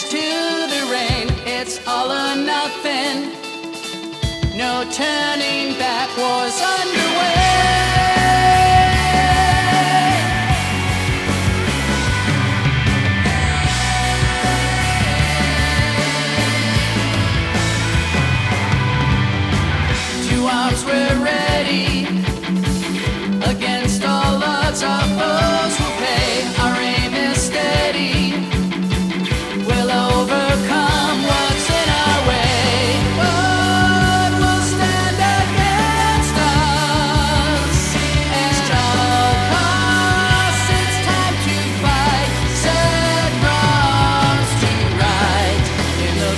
march to the rain. It's all or nothing. No turning back, war's underway. Two arms were ready. Against all odds, our foes will pay. Our aim is steady. We'll overcome what's in our way. What will stand against us? At all costs, it's time to fight. Set wrongs to right in the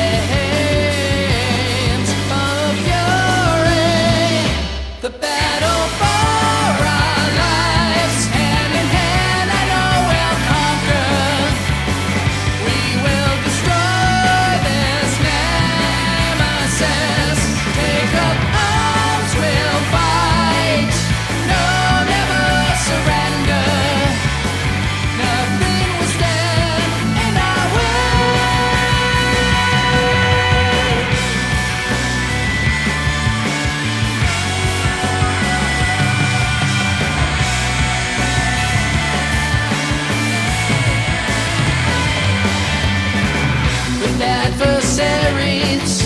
flames of fury. The battle for our lives, hand in hand, I know we'll conquer. We will destroy this nemesis. Take up arms, we'll fight. No, never surrender. Nothing will stand in our way. With adversaries